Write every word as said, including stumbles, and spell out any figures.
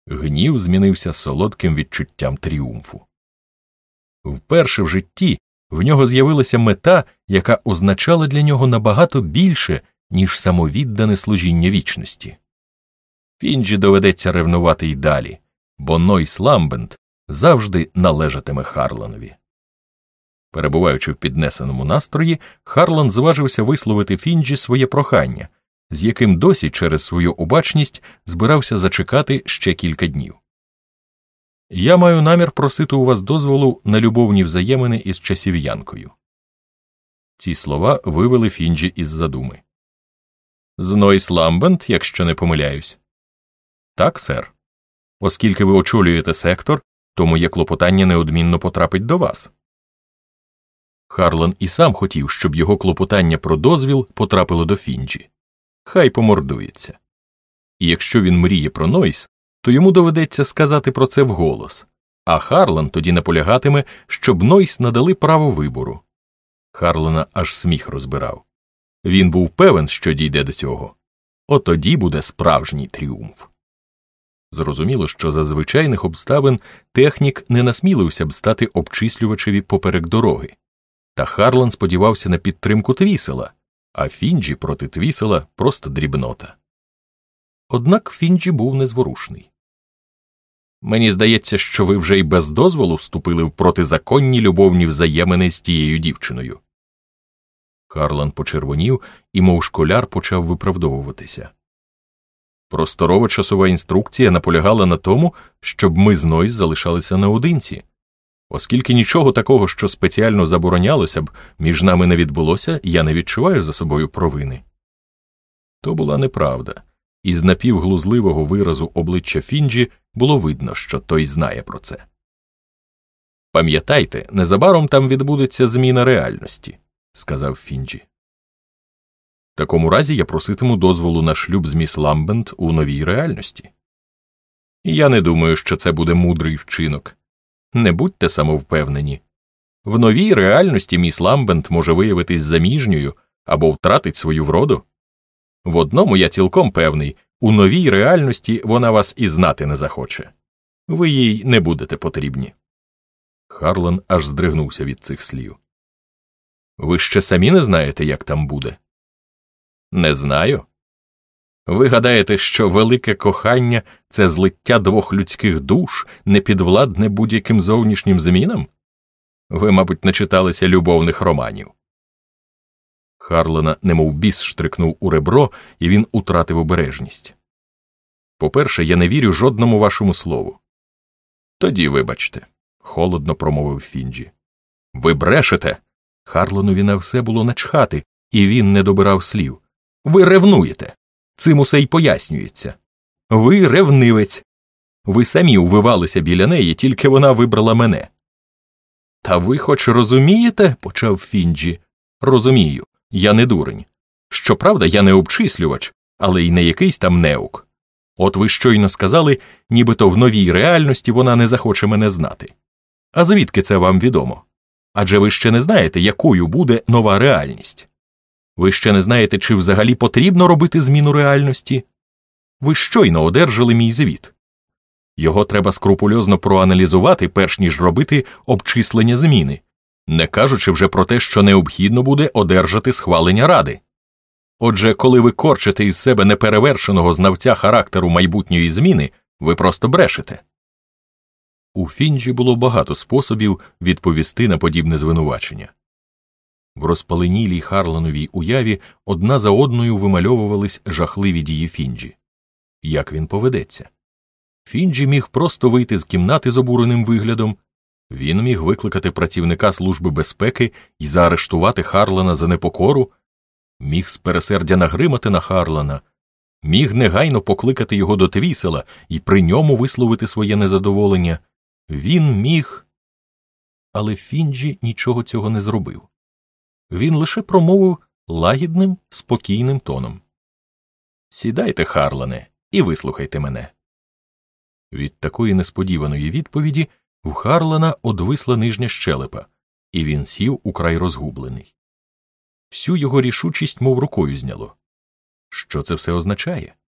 Гнів змінився солодким відчуттям тріумфу. Вперше в житті в нього з'явилася мета, яка означала для нього набагато більше, ніж самовіддане служіння вічності. Фінджі доведеться ревнувати й далі, бо Нойс Ламбент завжди належатиме Харланові. Перебуваючи в піднесеному настрої, Харлан зважився висловити Фінджі своє прохання, з яким досі через свою обачність збирався зачекати ще кілька днів. «Я маю намір просити у вас дозволу на любовні взаємини із часів'янкою». Ці слова вивели Фінджі із задуми. «З Нойс Ламбент, якщо не помиляюсь?» «Так, сер. Оскільки ви очолюєте сектор, то моє клопотання неодмінно потрапить до вас». Харлан і сам хотів, щоб його клопотання про дозвіл потрапило до Фінджі. Хай помордується. І якщо він мріє про Нойс, то йому доведеться сказати про це вголос, а Харлан тоді наполягатиме, щоб Нойс надали право вибору. Харлана аж сміх розбирав. Він був певен, що дійде до цього. От тоді буде справжній тріумф. Зрозуміло, що за звичайних обставин технік не насмілився б стати обчислювачеві поперек дороги. Та Харлан сподівався на підтримку Твісела, а Фінджі проти Твісела просто дрібнота. Однак Фінджі був незворушний. «Мені здається, що ви вже й без дозволу вступили в протизаконні любовні взаємини з тією дівчиною». Харлан почервонів і, мов школяр, почав виправдовуватися. «Просторова часова інструкція наполягала на тому, щоб ми з Нойс залишалися наодинці. Оскільки нічого такого, що спеціально заборонялося б, між нами не відбулося, я не відчуваю за собою провини». То була неправда, і з напівглузливого виразу обличчя Фінджі було видно, що той знає про це. «Пам'ятайте, незабаром там відбудеться зміна реальності», – сказав Фінджі. «В такому разі я проситиму дозволу на шлюб з міс Ламбент у новій реальності». «Я не думаю, що це буде мудрий вчинок. Не будьте самовпевнені. В новій реальності міс Ламбент може виявитись заміжньою або втратить свою вроду. В одному я цілком певний, у новій реальності вона вас і знати не захоче. Ви їй не будете потрібні». Харлан аж здригнувся від цих слів. «Ви ще самі не знаєте, як там буде?» «Не знаю. Ви гадаєте, що велике кохання – це злиття двох людських душ, непідвладне будь-яким зовнішнім змінам? Ви, мабуть, не читалися любовних романів». Харлана немов біс штрикнув у ребро, і він утратив обережність. «По-перше, я не вірю жодному вашому слову». «Тоді вибачте», – холодно промовив Фінджі. «Ви брешете!» Харланові на все було начхати, і він не добирав слів. «Ви ревнуєте! Цим усе й пояснюється. Ви ревнивець. Ви самі увивалися біля неї, тільки вона вибрала мене». «Та ви хоч розумієте?» – почав Фінджі. «Розумію. Я не дурень. Щоправда, я не обчислювач, але й не якийсь там неук. От ви щойно сказали, нібито в новій реальності вона не захоче мене знати. А звідки це вам відомо? Адже ви ще не знаєте, якою буде нова реальність. Ви ще не знаєте, чи взагалі потрібно робити зміну реальності? Ви щойно одержали мій звіт. Його треба скрупульозно проаналізувати, перш ніж робити обчислення зміни, не кажучи вже про те, що необхідно буде одержати схвалення Ради. Отже, коли ви корчите із себе неперевершеного знавця характеру майбутньої зміни, ви просто брешете». У Фінджі було багато способів відповісти на подібне звинувачення. В розпаленілій Харлановій уяві одна за одною вимальовувались жахливі дії Фінджі. Як він поведеться? Фінджі міг просто вийти з кімнати з обуреним виглядом, він міг викликати працівника Служби безпеки і заарештувати Харлана за непокору, міг з пересердя нагримати на Харлана, міг негайно покликати його до Твісела і при ньому висловити своє незадоволення. Він міг... Але Фінджі нічого цього не зробив. Він лише промовив лагідним, спокійним тоном. «Сідайте, Харлане, і вислухайте мене». Від такої несподіваної відповіді в Харлана одвисла нижня щелепа, і він сів украй розгублений. Всю його рішучість мов рукою зняло. Що це все означає?